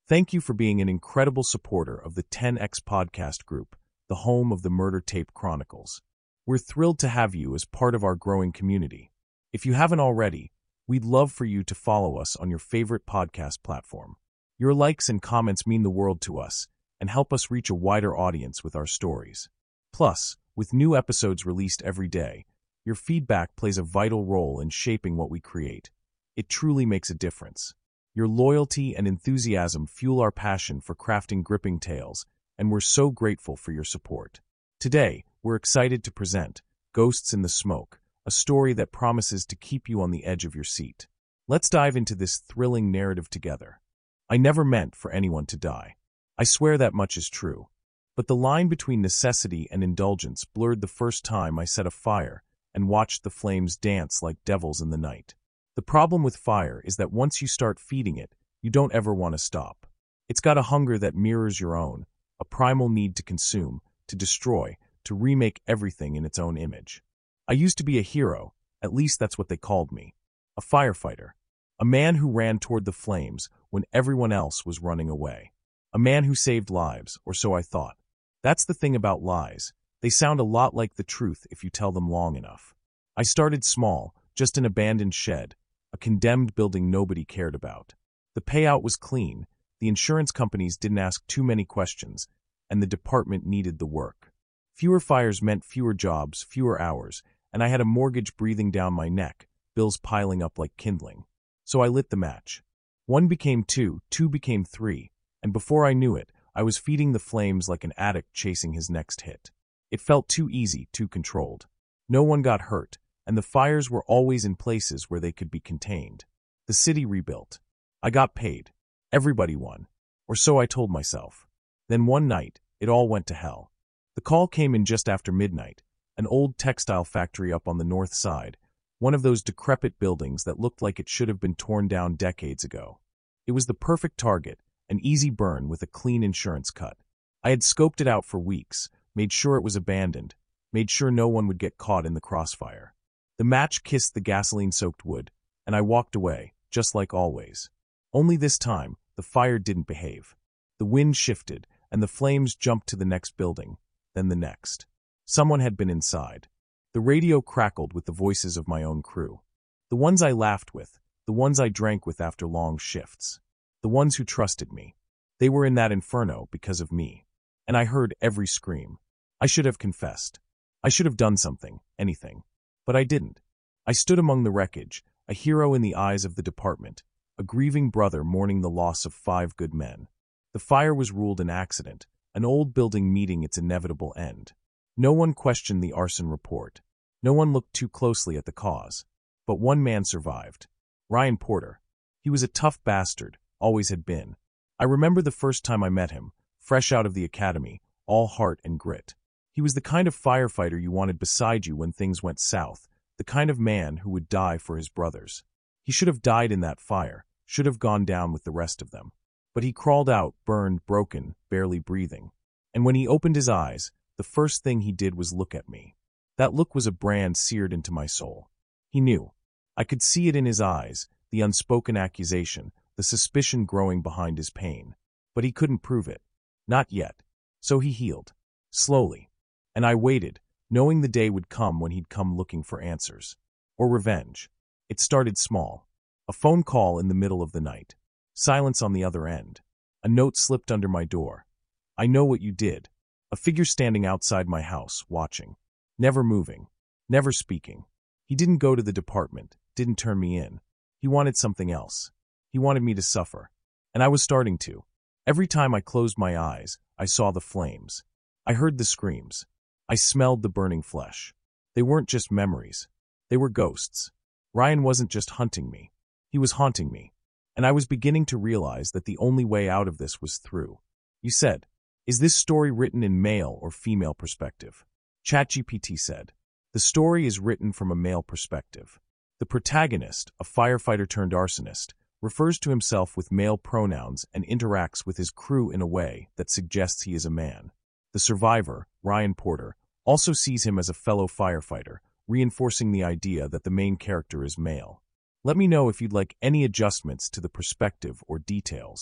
Thank you for being an incredible supporter of the 10X Podcast Group, the home of the Murder Tape Chronicles. We're thrilled to have you as part of our growing community. If you haven't already, we'd love for you to follow us on your favorite podcast platform. Your likes and comments mean the world to us and help us reach a wider audience with our stories. Plus, with new episodes released every day, your feedback plays a vital role in shaping what we create. It truly makes a difference. Your loyalty and enthusiasm fuel our passion for crafting gripping tales, and we're so grateful for your support. Today, we're excited to present Ghosts in the Smoke, a story that promises to keep you on the edge of your seat. Let's dive into this thrilling narrative together. I never meant for anyone to die. I swear that much is true. But the line between necessity and indulgence blurred the first time I set a fire and watched the flames dance like devils in the night. The problem with fire is that once you start feeding it, you don't ever want to stop. It's got a hunger that mirrors your own, a primal need to consume, to destroy, to remake everything in its own image. I used to be a hero, at least that's what they called me. A firefighter. A man who ran toward the flames when everyone else was running away. A man who saved lives, or so I thought. That's the thing about lies. They sound a lot like the truth if you tell them long enough. I started small, just an abandoned shed, a condemned building nobody cared about. The payout was clean, the insurance companies didn't ask too many questions, and the department needed the work. Fewer fires meant fewer jobs, fewer hours, and I had a mortgage breathing down my neck, bills piling up like kindling. So I lit the match. 1 became 2, 2 became 3, and before I knew it, I was feeding the flames like an addict chasing his next hit. It felt too easy, too controlled. No one got hurt, and the fires were always in places where they could be contained. The city rebuilt. I got paid. Everybody won. Or so I told myself. Then one night, it all went to hell. The call came in just after midnight, an old textile factory up on the north side, one of those decrepit buildings that looked like it should have been torn down decades ago. It was the perfect target, an easy burn with a clean insurance cut. I had scoped it out for weeks, made sure it was abandoned, made sure no one would get caught in the crossfire. The match kissed the gasoline-soaked wood, and I walked away, just like always. Only this time, the fire didn't behave. The wind shifted, and the flames jumped to the next building, then the next. Someone had been inside. The radio crackled with the voices of my own crew. The ones I laughed with, the ones I drank with after long shifts. The ones who trusted me. They were in that inferno because of me. And I heard every scream. I should have confessed. I should have done something, anything. But I didn't. I stood among the wreckage, a hero in the eyes of the department, a grieving brother mourning the loss of 5 good men. The fire was ruled an accident, an old building meeting its inevitable end. No one questioned the arson report. No one looked too closely at the cause. But one man survived. Ryan Porter. He was a tough bastard, always had been. I remember the first time I met him, fresh out of the academy, all heart and grit. He was the kind of firefighter you wanted beside you when things went south, the kind of man who would die for his brothers. He should have died in that fire, should have gone down with the rest of them. But he crawled out, burned, broken, barely breathing. And when he opened his eyes, the first thing he did was look at me. That look was a brand seared into my soul. He knew. I could see it in his eyes, the unspoken accusation, the suspicion growing behind his pain. But he couldn't prove it. Not yet. So he healed. Slowly. And I waited, knowing the day would come when he'd come looking for answers. Or revenge. It started small. A phone call in the middle of the night. Silence on the other end. A note slipped under my door. I know what you did. A figure standing outside my house, watching. Never moving. Never speaking. He didn't go to the department, didn't turn me in. He wanted something else. He wanted me to suffer. And I was starting to. Every time I closed my eyes, I saw the flames. I heard the screams. I smelled the burning flesh. They weren't just memories. They were ghosts. Ryan wasn't just hunting me. He was haunting me. And I was beginning to realize that the only way out of this was through. You said, is this story written in male or female perspective? ChatGPT said, the story is written from a male perspective. The protagonist, a firefighter turned arsonist, refers to himself with male pronouns and interacts with his crew in a way that suggests he is a man. The survivor, Ryan Porter, also sees him as a fellow firefighter, reinforcing the idea that the main character is male. Let me know if you'd like any adjustments to the perspective or details.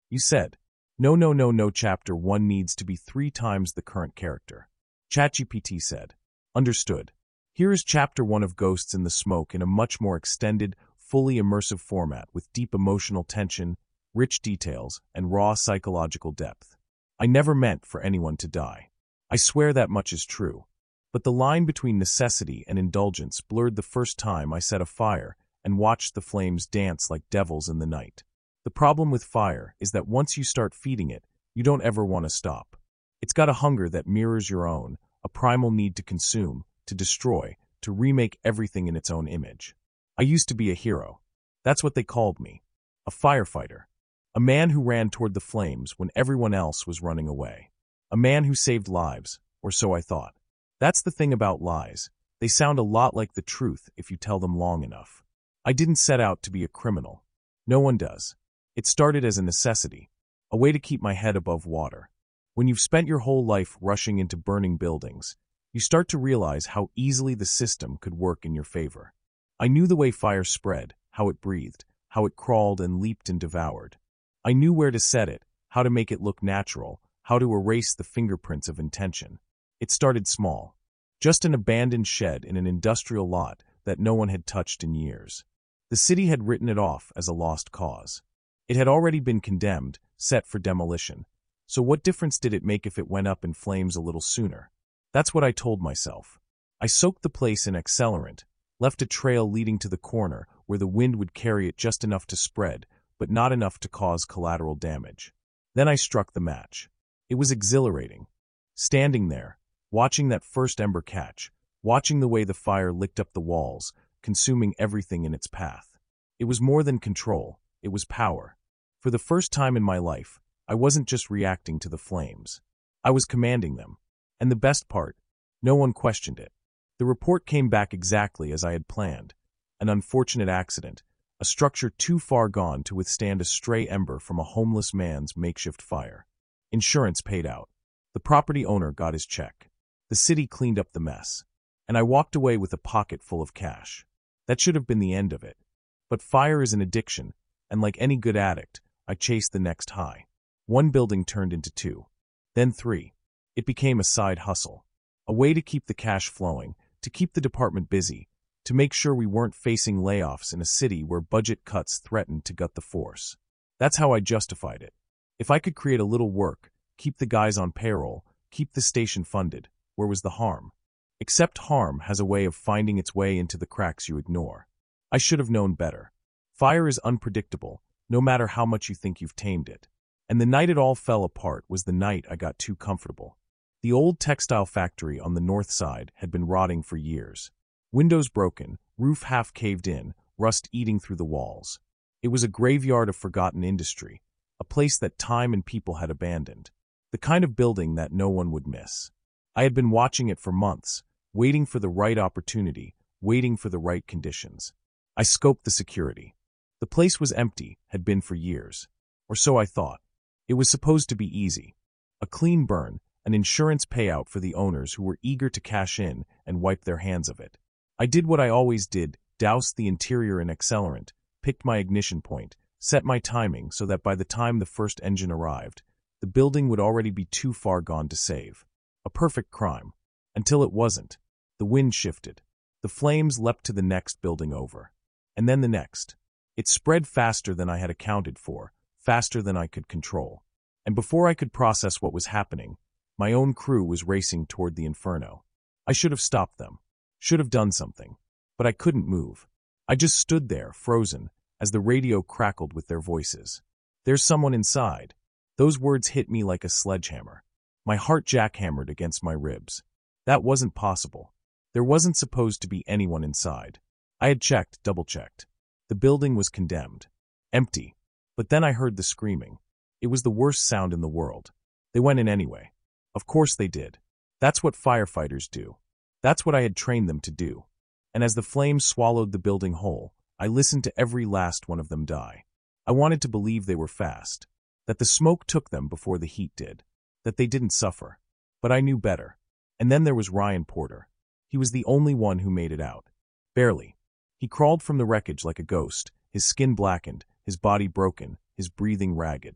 You said, no, no, no, no, chapter 1 needs to be 3 times the current character. ChatGPT said, understood. Here is chapter 1 of Ghosts in the Smoke in a much more extended, fully immersive format with deep emotional tension, rich details, and raw psychological depth. I never meant for anyone to die. I swear that much is true. But the line between necessity and indulgence blurred the first time I set a fire and watched the flames dance like devils in the night. The problem with fire is that once you start feeding it, you don't ever want to stop. It's got a hunger that mirrors your own, a primal need to consume, to destroy, to remake everything in its own image. I used to be a hero. That's what they called me. A firefighter. A man who ran toward the flames when everyone else was running away. A man who saved lives, or so I thought. That's the thing about lies. They sound a lot like the truth if you tell them long enough. I didn't set out to be a criminal. No one does. It started as a necessity, a way to keep my head above water. When you've spent your whole life rushing into burning buildings, you start to realize how easily the system could work in your favor. I knew the way fire spread, how it breathed, how it crawled and leaped and devoured. I knew where to set it, how to make it look natural, how to erase the fingerprints of intention. It started small. Just an abandoned shed in an industrial lot that no one had touched in years. The city had written it off as a lost cause. It had already been condemned, set for demolition. So what difference did it make if it went up in flames a little sooner? That's what I told myself. I soaked the place in accelerant, left a trail leading to the corner where the wind would carry it just enough to spread, but not enough to cause collateral damage. Then I struck the match. It was exhilarating. Standing there, watching that first ember catch, watching the way the fire licked up the walls, consuming everything in its path. It was more than control, it was power. For the first time in my life, I wasn't just reacting to the flames. I was commanding them. And the best part, no one questioned it. The report came back exactly as I had planned. An unfortunate accident, a structure too far gone to withstand a stray ember from a homeless man's makeshift fire. Insurance paid out. The property owner got his check. The city cleaned up the mess. And I walked away with a pocket full of cash. That should have been the end of it. But fire is an addiction, and like any good addict, I chased the next high. One building turned into 2. Then 3. It became a side hustle. A way to keep the cash flowing, to keep the department busy, to make sure we weren't facing layoffs in a city where budget cuts threatened to gut the force. That's how I justified it. If I could create a little work, keep the guys on payroll, keep the station funded, where was the harm? Except harm has a way of finding its way into the cracks you ignore. I should have known better. Fire is unpredictable, no matter how much you think you've tamed it. And the night it all fell apart was the night I got too comfortable. The old textile factory on the north side had been rotting for years. Windows broken, roof half caved in, rust eating through the walls. It was a graveyard of forgotten industry, a place that time and people had abandoned. The kind of building that no one would miss. I had been watching it for months, waiting for the right opportunity, waiting for the right conditions. I scoped the security. The place was empty, had been for years. Or so I thought. It was supposed to be easy. A clean burn, an insurance payout for the owners who were eager to cash in and wipe their hands of it. I did what I always did, doused the interior in accelerant, picked my ignition point, set my timing so that by the time the first engine arrived, the building would already be too far gone to save. A perfect crime. Until it wasn't. The wind shifted. The flames leapt to the next building over. And then the next. It spread faster than I had accounted for, faster than I could control. And before I could process what was happening, my own crew was racing toward the inferno. I should have stopped them. Should have done something. But I couldn't move. I just stood there, frozen, as the radio crackled with their voices. There's someone inside. Those words hit me like a sledgehammer. My heart jackhammered against my ribs. That wasn't possible. There wasn't supposed to be anyone inside. I had checked, double-checked. The building was condemned. Empty. But then I heard the screaming. It was the worst sound in the world. They went in anyway. Of course they did. That's what firefighters do. That's what I had trained them to do. And as the flames swallowed the building whole, I listened to every last one of them die. I wanted to believe they were fast. That the smoke took them before the heat did. That they didn't suffer. But I knew better. And then there was Ryan Porter. He was the only one who made it out. Barely. He crawled from the wreckage like a ghost, his skin blackened, his body broken, his breathing ragged.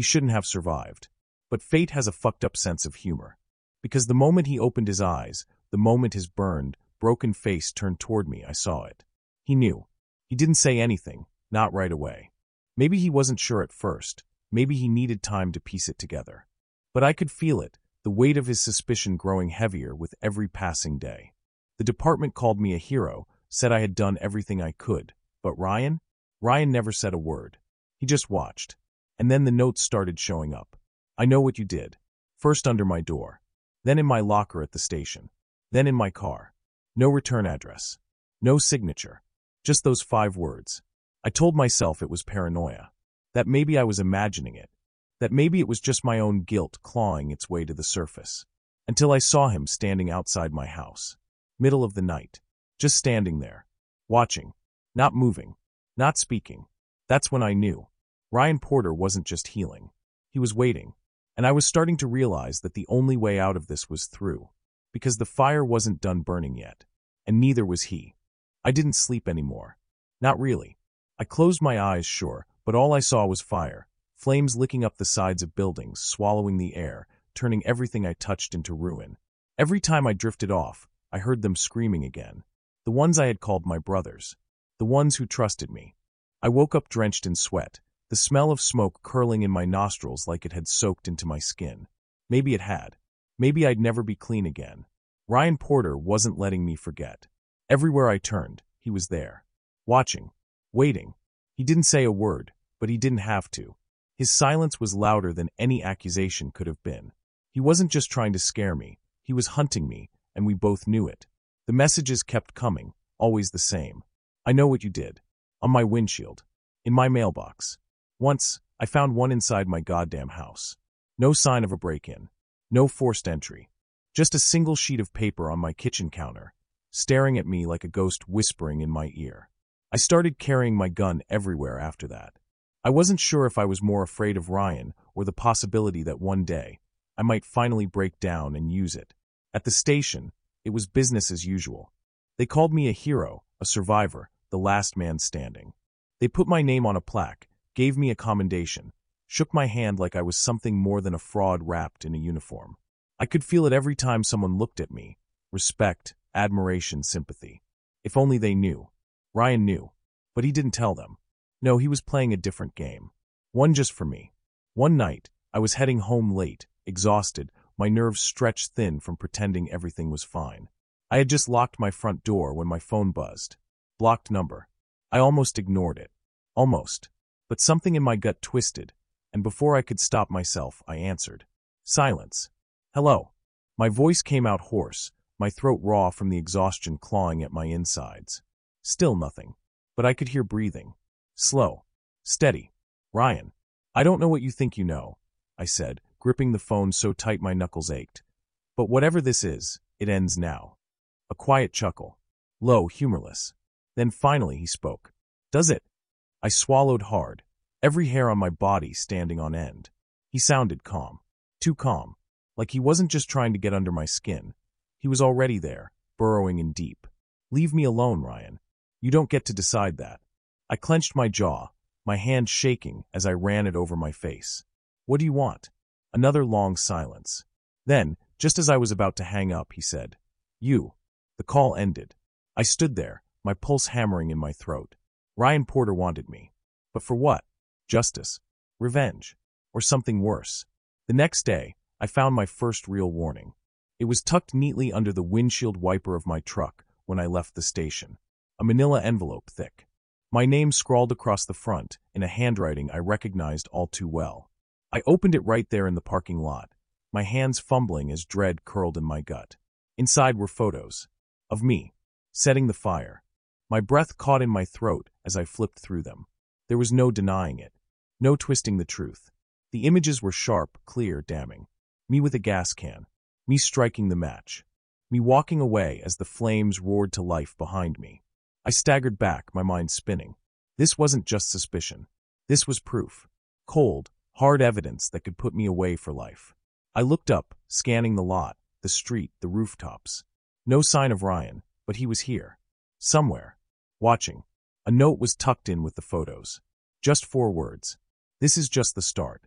He shouldn't have survived. But fate has a fucked up sense of humor. Because the moment he opened his eyes, the moment his burned, broken face turned toward me, I saw it. He knew. He didn't say anything, not right away. Maybe he wasn't sure at first. Maybe he needed time to piece it together. But I could feel it, the weight of his suspicion growing heavier with every passing day. The department called me a hero, said I had done everything I could. But Ryan? Ryan never said a word. He just watched. And then the notes started showing up. I know what you did. First under my door. Then in my locker at the station. Then in my car. No return address. No signature. Just those 5 words. I told myself it was paranoia. That maybe I was imagining it. That maybe it was just my own guilt clawing its way to the surface. Until I saw him standing outside my house. Middle of the night. Just standing there. Watching. Not moving. Not speaking. That's when I knew. Ryan Porter wasn't just healing. He was waiting. And I was starting to realize that the only way out of this was through. Because the fire wasn't done burning yet. And neither was he. I didn't sleep anymore. Not really. I closed my eyes, sure, but all I saw was fire. Flames licking up the sides of buildings, swallowing the air, turning everything I touched into ruin. Every time I drifted off, I heard them screaming again. The ones I had called my brothers. The ones who trusted me. I woke up drenched in sweat, the smell of smoke curling in my nostrils like it had soaked into my skin. Maybe it had. Maybe I'd never be clean again. Ryan Porter wasn't letting me forget. Everywhere I turned, he was there. Watching. Waiting. He didn't say a word, but he didn't have to. His silence was louder than any accusation could have been. He wasn't just trying to scare me. He was hunting me, and we both knew it. The messages kept coming, always the same. I know what you did. On my windshield. In my mailbox. Once, I found one inside my goddamn house. No sign of a break-in. No forced entry. Just a single sheet of paper on my kitchen counter, staring at me like a ghost whispering in my ear. I started carrying my gun everywhere after that. I wasn't sure if I was more afraid of Ryan or the possibility that one day, I might finally break down and use it. At the station, it was business as usual. They called me a hero, a survivor, the last man standing. They put my name on a plaque, gave me a commendation, shook my hand like I was something more than a fraud wrapped in a uniform. I could feel it every time someone looked at me. Respect, admiration, sympathy. If only they knew. Ryan knew. But he didn't tell them. No, he was playing a different game. One just for me. One night, I was heading home late, exhausted, my nerves stretched thin from pretending everything was fine. I had just locked my front door when my phone buzzed. Blocked number. I almost ignored it. Almost. But something in my gut twisted, and before I could stop myself, I answered. Silence. Hello. My voice came out hoarse, my throat raw from the exhaustion clawing at my insides. Still nothing. But I could hear breathing. Slow. Steady. Ryan. I don't know what you think you know, I said, gripping the phone so tight my knuckles ached. But whatever this is, it ends now. A quiet chuckle. Low, humorless. Then finally he spoke. Does it? I swallowed hard, every hair on my body standing on end. He sounded calm. Too calm. Like he wasn't just trying to get under my skin. He was already there, burrowing in deep. Leave me alone, Ryan. You don't get to decide that. I clenched my jaw, my hand shaking as I ran it over my face. What do you want? Another long silence. Then, just as I was about to hang up, he said, You. The call ended. I stood there, my pulse hammering in my throat. Ryan Porter wanted me. But for what? Justice? Revenge? Or something worse? The next day, I found my first real warning. It was tucked neatly under the windshield wiper of my truck when I left the station. A manila envelope thick. My name scrawled across the front in a handwriting I recognized all too well. I opened it right there in the parking lot, my hands fumbling as dread curled in my gut. Inside were photos. Of me. Setting the fire. My breath caught in my throat as I flipped through them. There was no denying it. No twisting the truth. The images were sharp, clear, damning. Me with a gas can. Me striking the match. Me walking away as the flames roared to life behind me. I staggered back, my mind spinning. This wasn't just suspicion. This was proof. Cold, hard evidence that could put me away for life. I looked up, scanning the lot, the street, the rooftops. No sign of Ryan, but he was here. Somewhere. Watching. A note was tucked in with the photos. Just 4 words. This is just the start.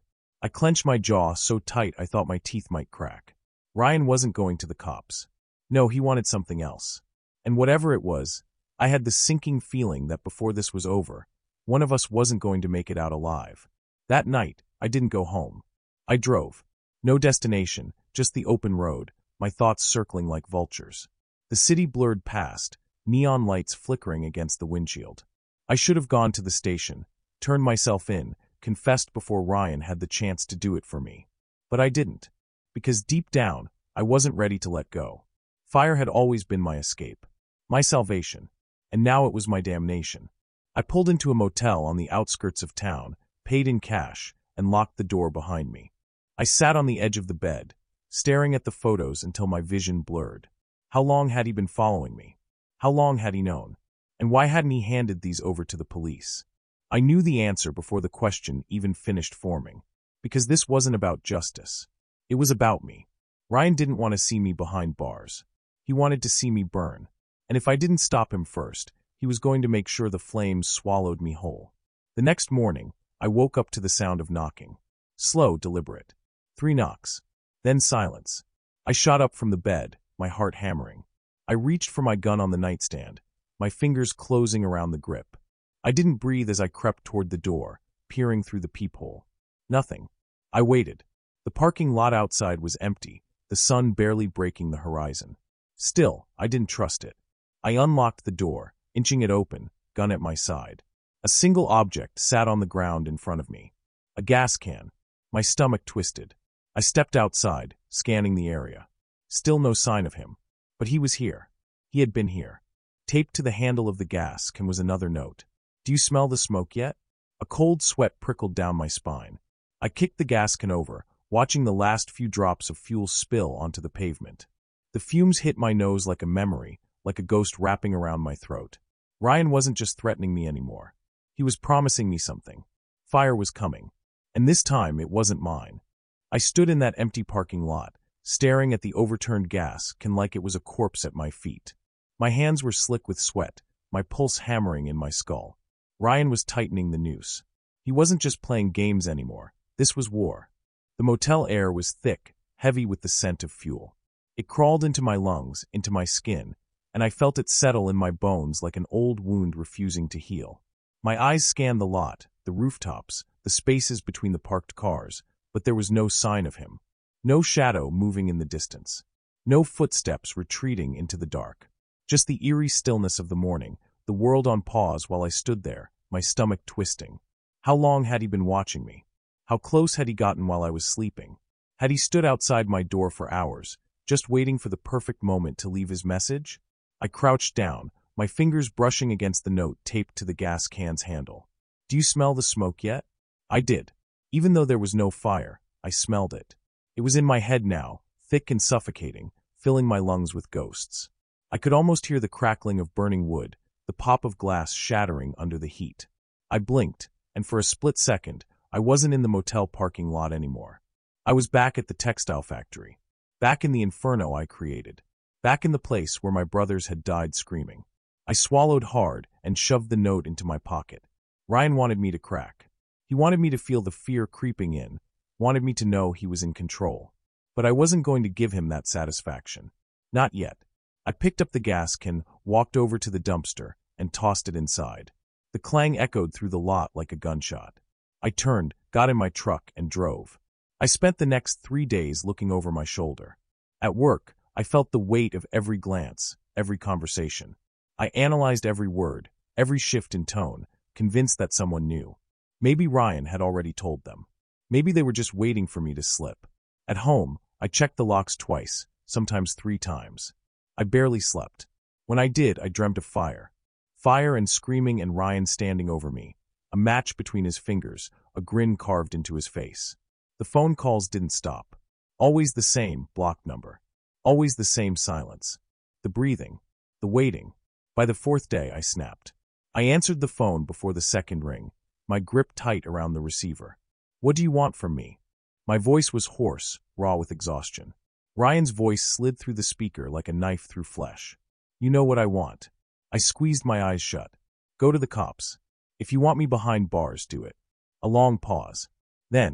I clenched my jaw so tight I thought my teeth might crack. Ryan wasn't going to the cops. No, he wanted something else. And whatever it was, I had the sinking feeling that before this was over, one of us wasn't going to make it out alive. That night, I didn't go home. I drove. No destination, just the open road, my thoughts circling like vultures. The city blurred past, neon lights flickering against the windshield. I should have gone to the station, turned myself in, confessed before Ryan had the chance to do it for me. But I didn't. Because deep down, I wasn't ready to let go. Fire had always been my escape, my salvation, and now it was my damnation. I pulled into a motel on the outskirts of town, paid in cash, and locked the door behind me. I sat on the edge of the bed, staring at the photos until my vision blurred. How long had he been following me? How long had he known? And why hadn't he handed these over to the police? I knew the answer before the question even finished forming. Because this wasn't about justice. It was about me. Ryan didn't want to see me behind bars. He wanted to see me burn. And if I didn't stop him first, he was going to make sure the flames swallowed me whole. The next morning, I woke up to the sound of knocking. Slow, deliberate. 3 knocks. Then silence. I shot up from the bed, my heart hammering. I reached for my gun on the nightstand, my fingers closing around the grip. I didn't breathe as I crept toward the door, peering through the peephole. Nothing. I waited. The parking lot outside was empty, the sun barely breaking the horizon. Still, I didn't trust it. I unlocked the door, inching it open, gun at my side. A single object sat on the ground in front of me. A gas can. My stomach twisted. I stepped outside, scanning the area. Still no sign of him. But he was here. He had been here. Taped to the handle of the gas can was another note. Do you smell the smoke yet? A cold sweat prickled down my spine. I kicked the gas can over, watching the last few drops of fuel spill onto the pavement. The fumes hit my nose like a memory, like a ghost wrapping around my throat. Ryan wasn't just threatening me anymore. He was promising me something. Fire was coming. And this time it wasn't mine. I stood in that empty parking lot, staring at the overturned gas can like it was a corpse at my feet. My hands were slick with sweat, my pulse hammering in my skull. Ryan was tightening the noose. He wasn't just playing games anymore. This was war. The motel air was thick, heavy with the scent of fuel. It crawled into my lungs, into my skin, and I felt it settle in my bones like an old wound refusing to heal. My eyes scanned the lot, the rooftops, the spaces between the parked cars, but there was no sign of him. No shadow moving in the distance. No footsteps retreating into the dark. Just the eerie stillness of the morning, the world on pause while I stood there, my stomach twisting. How long had he been watching me? How close had he gotten while I was sleeping? Had he stood outside my door for hours, just waiting for the perfect moment to leave his message? I crouched down, my fingers brushing against the note taped to the gas can's handle. Do you smell the smoke yet? I did. Even though there was no fire, I smelled it. It was in my head now, thick and suffocating, filling my lungs with ghosts. I could almost hear the crackling of burning wood, the pop of glass shattering under the heat. I blinked, and for a split second, I wasn't in the motel parking lot anymore. I was back at the textile factory. Back in the inferno I created. Back in the place where my brothers had died screaming. I swallowed hard and shoved the note into my pocket. Ryan wanted me to crack. He wanted me to feel the fear creeping in, wanted me to know he was in control. But I wasn't going to give him that satisfaction. Not yet. I picked up the gas can, walked over to the dumpster, and tossed it inside. The clang echoed through the lot like a gunshot. I turned, got in my truck, and drove. I spent the next 3 days looking over my shoulder. At work, I felt the weight of every glance, every conversation. I analyzed every word, every shift in tone, convinced that someone knew. Maybe Ryan had already told them. Maybe they were just waiting for me to slip. At home, I checked the locks twice, sometimes 3 times. I barely slept. When I did, I dreamt of fire. Fire and screaming and Ryan standing over me. A match between his fingers, a grin carved into his face. The phone calls didn't stop. Always the same block number. Always the same silence. The breathing. The waiting. By the 4th day, I snapped. I answered the phone before the second ring, my grip tight around the receiver. What do you want from me? My voice was hoarse, raw with exhaustion. Ryan's voice slid through the speaker like a knife through flesh. You know what I want. I squeezed my eyes shut. Go to the cops. If you want me behind bars, do it. A long pause. Then,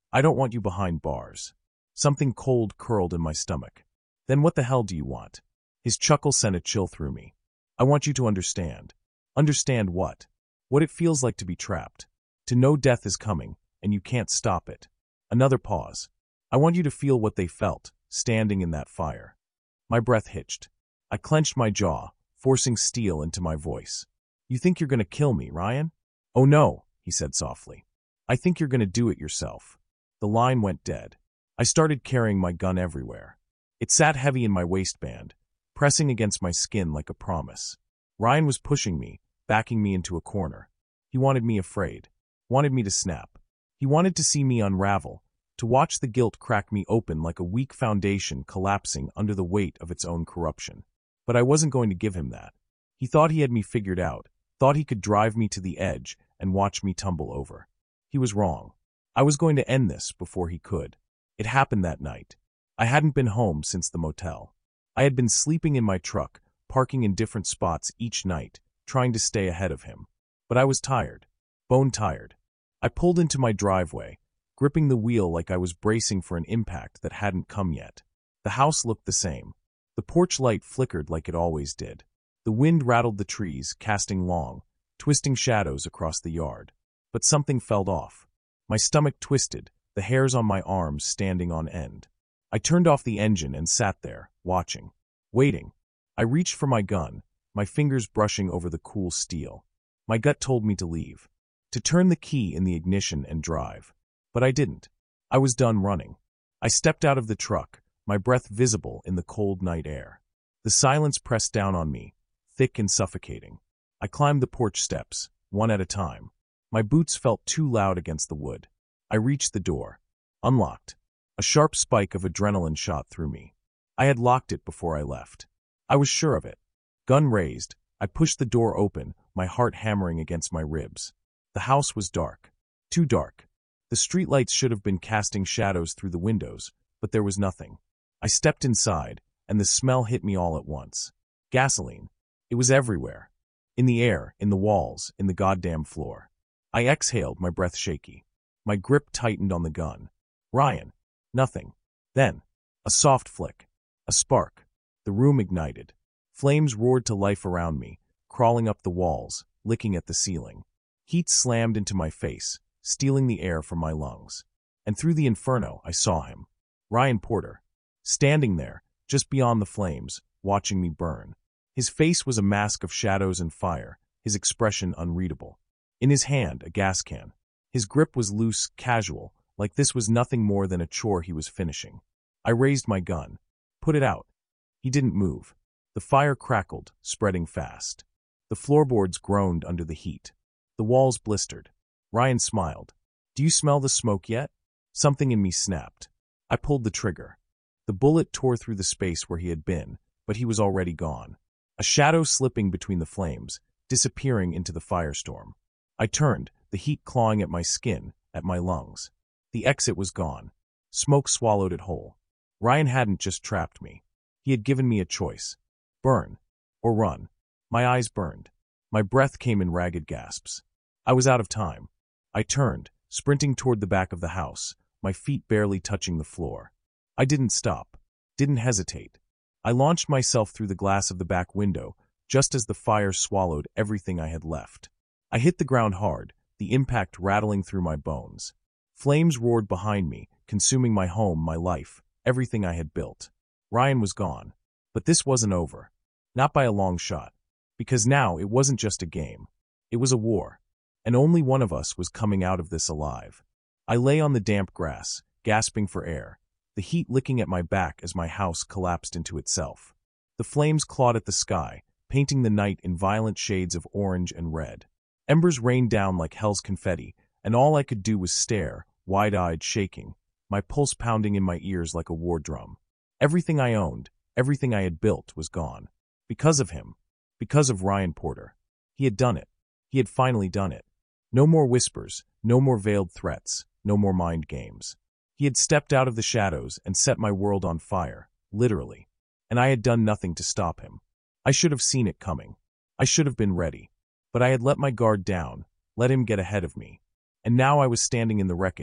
I don't want you behind bars. Something cold curled in my stomach. Then what the hell do you want? His chuckle sent a chill through me. I want you to understand. Understand what? What it feels like to be trapped. To know death is coming, and you can't stop it. Another pause. I want you to feel what they felt, standing in that fire. My breath hitched. I clenched my jaw, forcing steel into my voice. You think you're going to kill me, Ryan? Oh no, he said softly. I think you're going to do it yourself. The line went dead. I started carrying my gun everywhere. It sat heavy in my waistband, pressing against my skin like a promise. Ryan was pushing me, backing me into a corner. He wanted me afraid, wanted me to snap. He wanted to see me unravel, to watch the guilt crack me open like a weak foundation collapsing under the weight of its own corruption. But I wasn't going to give him that. He thought he had me figured out, thought he could drive me to the edge and watch me tumble over. He was wrong. I was going to end this before he could. It happened that night. I hadn't been home since the motel. I had been sleeping in my truck, parking in different spots each night, trying to stay ahead of him. But I was tired, bone tired. I pulled into my driveway, gripping the wheel like I was bracing for an impact that hadn't come yet. The house looked the same. The porch light flickered like it always did. The wind rattled the trees, casting long, twisting shadows across the yard. But something felt off. My stomach twisted, the hairs on my arms standing on end. I turned off the engine and sat there, watching, waiting. I reached for my gun, my fingers brushing over the cool steel. My gut told me to leave, to turn the key in the ignition and drive. But I didn't. I was done running. I stepped out of the truck, my breath visible in the cold night air. The silence pressed down on me, thick and suffocating. I climbed the porch steps, one at a time. My boots felt too loud against the wood. I reached the door. Unlocked. A sharp spike of adrenaline shot through me. I had locked it before I left. I was sure of it. Gun raised, I pushed the door open, my heart hammering against my ribs. The house was dark. Too dark. The streetlights should have been casting shadows through the windows, but there was nothing. I stepped inside, and the smell hit me all at once. Gasoline. It was everywhere. In the air, in the walls, in the goddamn floor. I exhaled, my breath shaky. My grip tightened on the gun. Ryan. Nothing. Then, a soft flick. A spark. The room ignited. Flames roared to life around me, crawling up the walls, licking at the ceiling. Heat slammed into my face, stealing the air from my lungs. And through the inferno, I saw him. Ryan Porter. Standing there, just beyond the flames, watching me burn. His face was a mask of shadows and fire, his expression unreadable. In his hand, a gas can. His grip was loose, casual, like this was nothing more than a chore he was finishing. I raised my gun. Put it out. He didn't move. The fire crackled, spreading fast. The floorboards groaned under the heat. The walls blistered. Ryan smiled. Do you smell the smoke yet? Something in me snapped. I pulled the trigger. The bullet tore through the space where he had been, but he was already gone. A shadow slipping between the flames, disappearing into the firestorm. I turned, the heat clawing at my skin, at my lungs. The exit was gone. Smoke swallowed it whole. Ryan hadn't just trapped me. He had given me a choice. Burn. Or run. My eyes burned. My breath came in ragged gasps. I was out of time. I turned, sprinting toward the back of the house, my feet barely touching the floor. I didn't stop. Didn't hesitate. I launched myself through the glass of the back window, just as the fire swallowed everything I had left. I hit the ground hard, the impact rattling through my bones. Flames roared behind me, consuming my home, my life, everything I had built. Ryan was gone. But this wasn't over. Not by a long shot. Because now it wasn't just a game. It was a war. And only one of us was coming out of this alive. I lay on the damp grass, gasping for air, the heat licking at my back as my house collapsed into itself. The flames clawed at the sky, painting the night in violent shades of orange and red. Embers rained down like hell's confetti, and all I could do was stare, wide-eyed, shaking, my pulse pounding in my ears like a war drum. Everything I owned, everything I had built was gone. Because of him. Because of Ryan Porter. He had done it. He had finally done it. No more whispers, no more veiled threats, no more mind games. He had stepped out of the shadows and set my world on fire, literally. And I had done nothing to stop him. I should have seen it coming. I should have been ready. But I had let my guard down, let him get ahead of me. And now I was standing in the wreckage,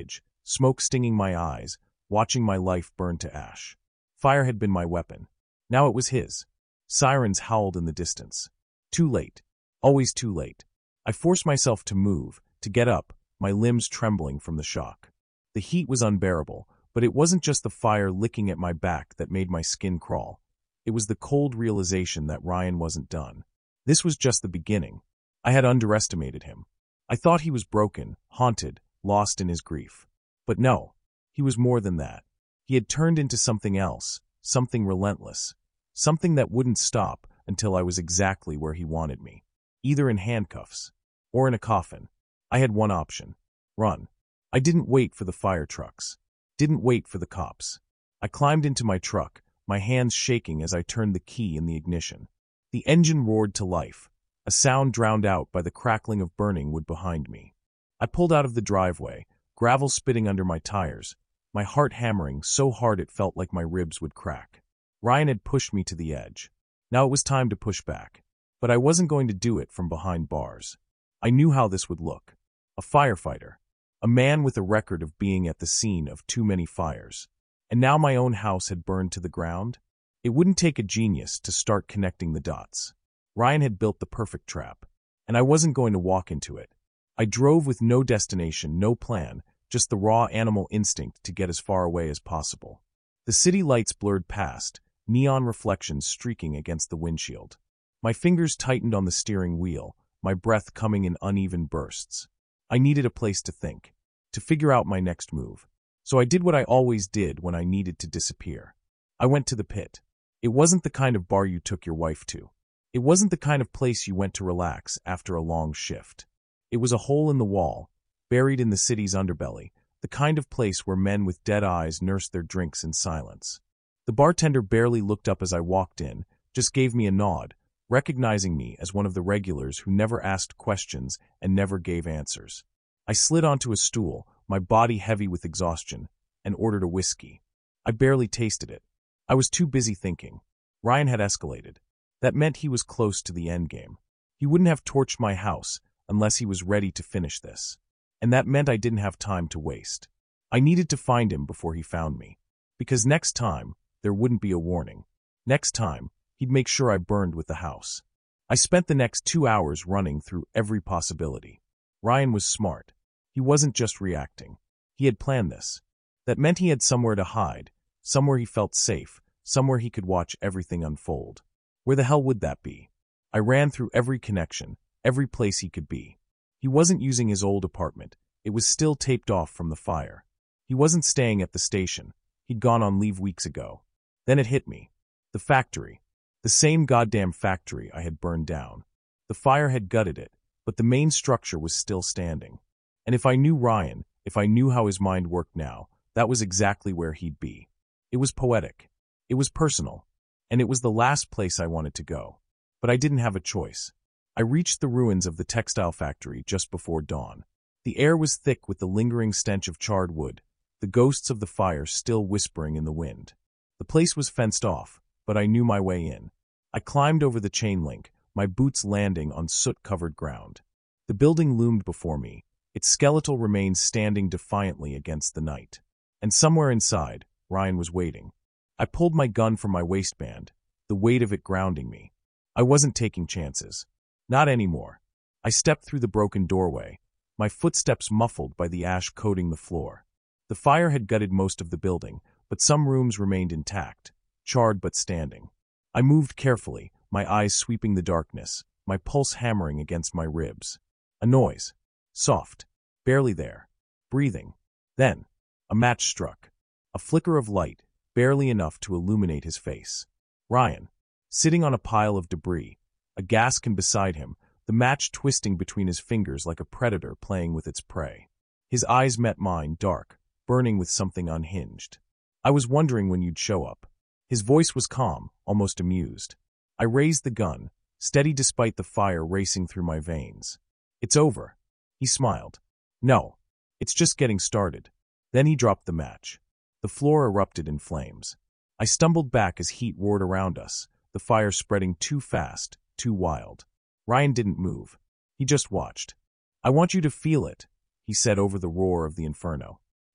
smoke stinging my eyes, watching my life burn to ash. Fire had been my weapon. Now it was his. Sirens howled in the distance. Too late. Always too late. I forced myself to move, to get up, my limbs trembling from the shock. The heat was unbearable, but it wasn't just the fire licking at my back that made my skin crawl. It was the cold realization that Ryan wasn't done. This was just the beginning. I had underestimated him. I thought he was broken, haunted, lost in his grief. But no, he was more than that. He had turned into something else, something relentless, something that wouldn't stop until I was exactly where he wanted me, either in handcuffs or in a coffin. I had one option: run. I didn't wait for the fire trucks, didn't wait for the cops. I climbed into my truck, my hands shaking as I turned the key in the ignition. The engine roared to life, a sound drowned out by the crackling of burning wood behind me. I pulled out of the driveway, gravel spitting under my tires, my heart hammering so hard it felt like my ribs would crack. Ryan had pushed me to the edge. Now it was time to push back. But I wasn't going to do it from behind bars. I knew how this would look. A firefighter. A man with a record of being at the scene of too many fires. And now my own house had burned to the ground? It wouldn't take a genius to start connecting the dots. Ryan had built the perfect trap, and I wasn't going to walk into it. I drove with no destination, no plan, just the raw animal instinct to get as far away as possible. The city lights blurred past, neon reflections streaking against the windshield. My fingers tightened on the steering wheel, my breath coming in uneven bursts. I needed a place to think, to figure out my next move. So I did what I always did when I needed to disappear. I went to the pit. It wasn't the kind of bar you took your wife to. It wasn't the kind of place you went to relax after a long shift. It was a hole in the wall, buried in the city's underbelly, the kind of place where men with dead eyes nursed their drinks in silence. The bartender barely looked up as I walked in, just gave me a nod, recognizing me as one of the regulars who never asked questions and never gave answers. I slid onto a stool, my body heavy with exhaustion, and ordered a whiskey. I barely tasted it. I was too busy thinking. Ryan had escalated. That meant he was close to the endgame. He wouldn't have torched my house unless he was ready to finish this. And that meant I didn't have time to waste. I needed to find him before he found me. Because next time, there wouldn't be a warning. Next time, he'd make sure I burned with the house. I spent the next 2 hours running through every possibility. Ryan was smart. He wasn't just reacting. He had planned this. That meant he had somewhere to hide, somewhere he felt safe, somewhere he could watch everything unfold. Where the hell would that be? I ran through every connection, every place he could be. He wasn't using his old apartment. It was still taped off from the fire. He wasn't staying at the station. He'd gone on leave weeks ago. Then it hit me. The factory. The same goddamn factory I had burned down. The fire had gutted it, but the main structure was still standing. And if I knew Ryan, if I knew how his mind worked now, that was exactly where he'd be. It was poetic. It was personal. And it was the last place I wanted to go. But I didn't have a choice. I reached the ruins of the textile factory just before dawn. The air was thick with the lingering stench of charred wood, the ghosts of the fire still whispering in the wind. The place was fenced off, but I knew my way in. I climbed over the chain link, my boots landing on soot-covered ground. The building loomed before me, its skeletal remains standing defiantly against the night. And somewhere inside, Ryan was waiting. I pulled my gun from my waistband, the weight of it grounding me. I wasn't taking chances. Not anymore. I stepped through the broken doorway, my footsteps muffled by the ash coating the floor. The fire had gutted most of the building, but some rooms remained intact, charred but standing. I moved carefully, my eyes sweeping the darkness, my pulse hammering against my ribs. A noise. Soft. Barely there. Breathing. Then, a match struck. A flicker of light, barely enough to illuminate his face. Ryan, sitting on a pile of debris, a gas can beside him, the match twisting between his fingers like a predator playing with its prey. His eyes met mine, dark, burning with something unhinged. I was wondering when you'd show up. His voice was calm, almost amused. I raised the gun, steady despite the fire racing through my veins. It's over. He smiled. No, it's just getting started. Then he dropped the match. The floor erupted in flames. I stumbled back as heat roared around us, the fire spreading too fast, too wild. Ryan didn't move. He just watched. I want you to feel it, he said over the roar of the inferno.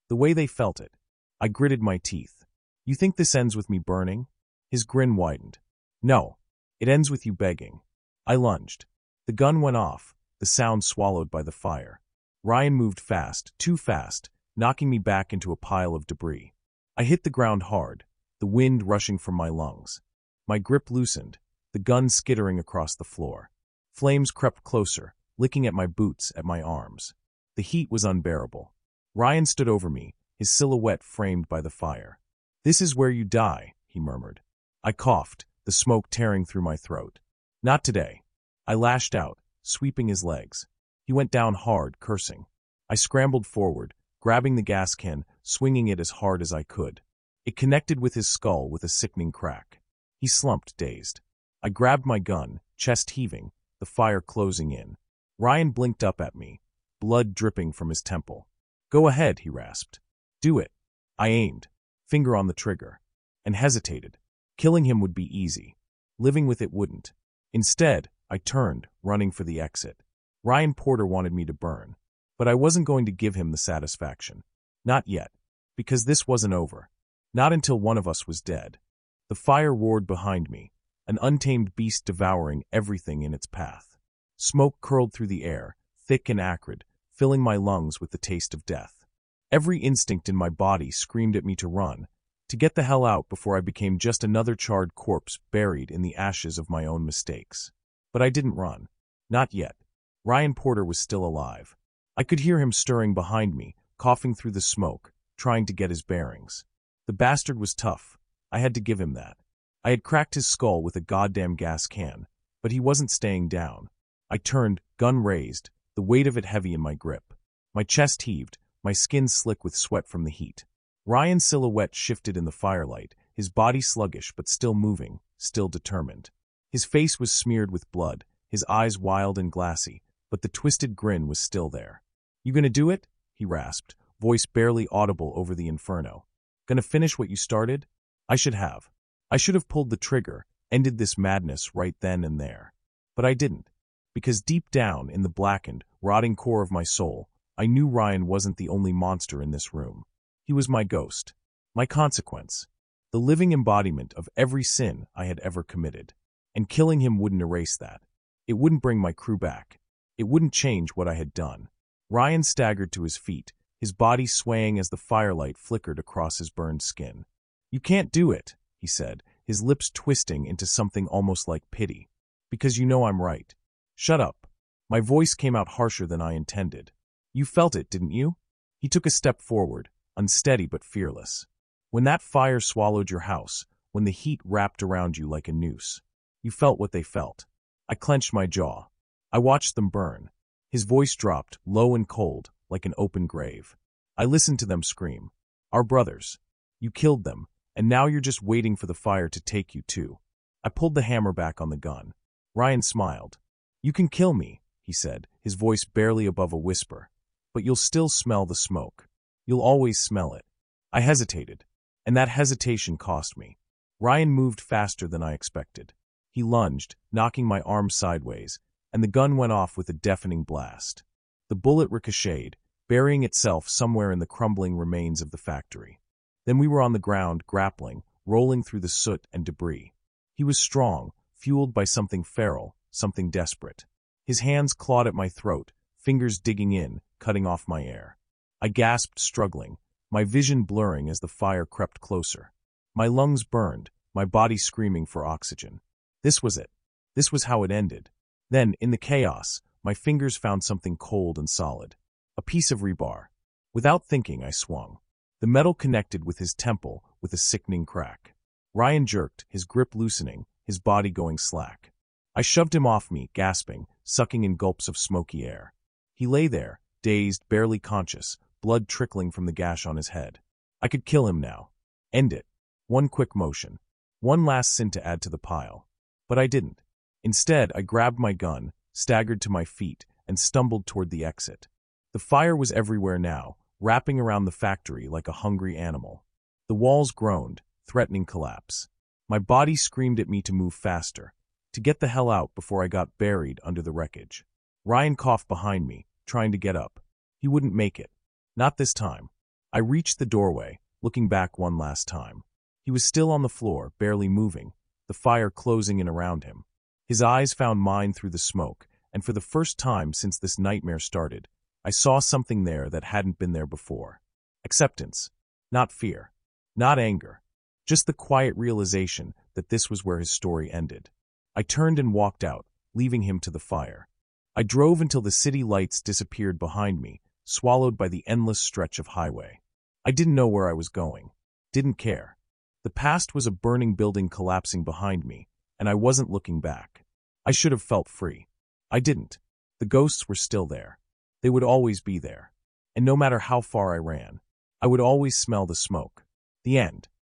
The way they felt it. I gritted my teeth. You think this ends with me burning? His grin widened. No. It ends with you begging. I lunged. The gun went off, the sound swallowed by the fire. Ryan moved fast, too fast, knocking me back into a pile of debris. I hit the ground hard, the wind rushing from my lungs. My grip loosened, the gun skittering across the floor. Flames crept closer, licking at my boots, at my arms. The heat was unbearable. Ryan stood over me, his silhouette framed by the fire. "This is where you die," he murmured. I coughed, the smoke tearing through my throat. "Not today." I lashed out, sweeping his legs. He went down hard, cursing. I scrambled forward, grabbing the gas can, swinging it as hard as I could. It connected with his skull with a sickening crack. He slumped, dazed. I grabbed my gun, chest heaving, the fire closing in. Ryan blinked up at me, blood dripping from his temple. "Go ahead," he rasped. "Do it." I aimed, finger on the trigger, and hesitated. Killing him would be easy. Living with it wouldn't. Instead, I turned, running for the exit. Ryan Porter wanted me to burn, but I wasn't going to give him the satisfaction. Not yet, because this wasn't over. Not until one of us was dead. The fire roared behind me, an untamed beast devouring everything in its path. Smoke curled through the air, thick and acrid, filling my lungs with the taste of death. Every instinct in my body screamed at me to run, to get the hell out before I became just another charred corpse buried in the ashes of my own mistakes. But I didn't run. Not yet. Ryan Porter was still alive. I could hear him stirring behind me, coughing through the smoke, trying to get his bearings. The bastard was tough. I had to give him that. I had cracked his skull with a goddamn gas can, but he wasn't staying down. I turned, gun raised, the weight of it heavy in my grip. My chest heaved, my skin slick with sweat from the heat. Ryan's silhouette shifted in the firelight, his body sluggish but still moving, still determined. His face was smeared with blood, his eyes wild and glassy, but the twisted grin was still there. "You gonna do it?" he rasped, voice barely audible over the inferno. "Gonna finish what you started?" I should have. I should have pulled the trigger, ended this madness right then and there. But I didn't. Because deep down, in the blackened, rotting core of my soul, I knew Ryan wasn't the only monster in this room. He was my ghost, my consequence, the living embodiment of every sin I had ever committed. And killing him wouldn't erase that. It wouldn't bring my crew back. It wouldn't change what I had done. Ryan staggered to his feet, his body swaying as the firelight flickered across his burned skin. "You can't do it," he said, his lips twisting into something almost like pity. "Because you know I'm right." "Shut up." My voice came out harsher than I intended. "You felt it, didn't you?" He took a step forward, unsteady but fearless. "When that fire swallowed your house, when the heat wrapped around you like a noose, you felt what they felt." I clenched my jaw. I watched them burn. His voice dropped, low and cold, like an open grave. I listened to them scream. "Our brothers. You killed them, and now you're just waiting for the fire to take you too." I pulled the hammer back on the gun. Ryan smiled. "You can kill me," he said, his voice barely above a whisper, "but you'll still smell the smoke. You'll always smell it." I hesitated, and that hesitation cost me. Ryan moved faster than I expected. He lunged, knocking my arm sideways, and the gun went off with a deafening blast. The bullet ricocheted, burying itself somewhere in the crumbling remains of the factory. Then we were on the ground, grappling, rolling through the soot and debris. He was strong, fueled by something feral, something desperate. His hands clawed at my throat, fingers digging in, cutting off my air. I gasped, struggling, my vision blurring as the fire crept closer. My lungs burned, my body screaming for oxygen. This was it. This was how it ended. Then, in the chaos, my fingers found something cold and solid. A piece of rebar. Without thinking, I swung. The metal connected with his temple with a sickening crack. Ryan jerked, his grip loosening, his body going slack. I shoved him off me, gasping, sucking in gulps of smoky air. He lay there, dazed, barely conscious, blood trickling from the gash on his head. I could kill him now. End it. One quick motion. One last sin to add to the pile. But I didn't. Instead, I grabbed my gun, staggered to my feet, and stumbled toward the exit. The fire was everywhere now, wrapping around the factory like a hungry animal. The walls groaned, threatening collapse. My body screamed at me to move faster, to get the hell out before I got buried under the wreckage. Ryan coughed behind me, trying to get up. He wouldn't make it. Not this time. I reached the doorway, looking back one last time. He was still on the floor, barely moving, the fire closing in around him. His eyes found mine through the smoke, and for the first time since this nightmare started, I saw something there that hadn't been there before. Acceptance. Not fear. Not anger. Just the quiet realization that this was where his story ended. I turned and walked out, leaving him to the fire. I drove until the city lights disappeared behind me, swallowed by the endless stretch of highway. I didn't know where I was going. Didn't care. The past was a burning building collapsing behind me, and I wasn't looking back. I should have felt free. I didn't. The ghosts were still there. They would always be there. And no matter how far I ran, I would always smell the smoke. The end.